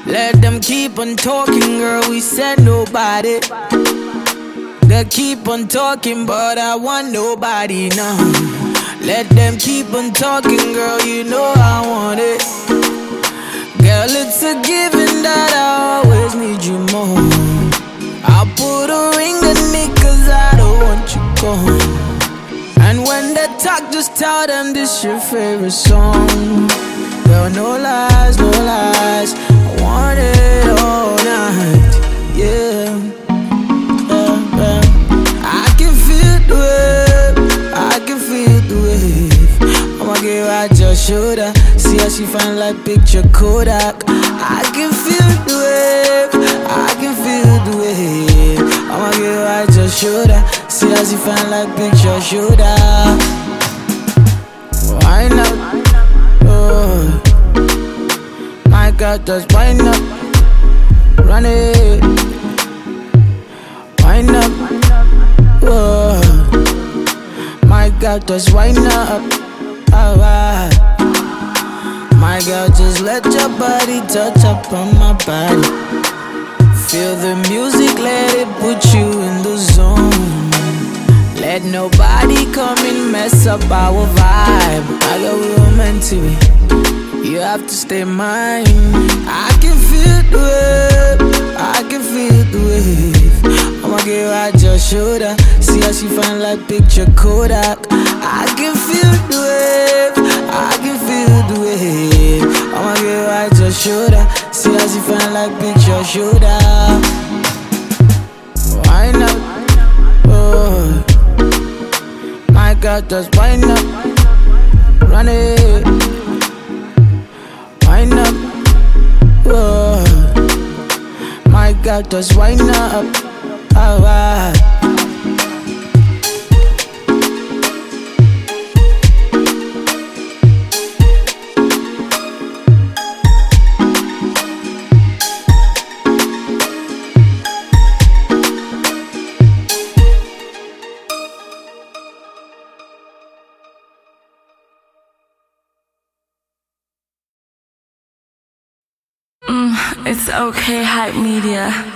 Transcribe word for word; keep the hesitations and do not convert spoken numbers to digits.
Let them keep on talking, girl, we said nobody. They keep on talking, but I want nobody now. Let them keep on talking, girl, you know I want it. Girl, it's a given that I always need you more. I'll put a ring on it cause I don't want you gone. And when they talk, just tell them this your favorite song. Girl, no lies, no lies, I want it all night, yeah, yeah, yeah. I can feel the wave, I can feel the wave. I'ma give out your shoulder, see how she fine like picture Kodak. I can feel the wave, I can feel the wave. I'ma give out your shoulder, see how she fine like picture shoulder. Why not? Oh, my God, just wind up, run it, wind up. Oh, my God, just wind up. Alright, my girl, just let your body touch up on my body. Feel the music, let it put you in the zone. Let nobody come and mess up our vibe. I got we were meant to be. You have to stay mine. I can feel the wave, I can feel the wave. I'ma give out your shoulder, see how she fine like picture Kodak. I can feel the wave, I can feel the wave. I'ma give out your shoulder, see how she fine like picture shoulder. Why not? Oh, my God, just wind up, run it, wind up. Oh, my God, just wind up. Alright. It's okay, Hype Media.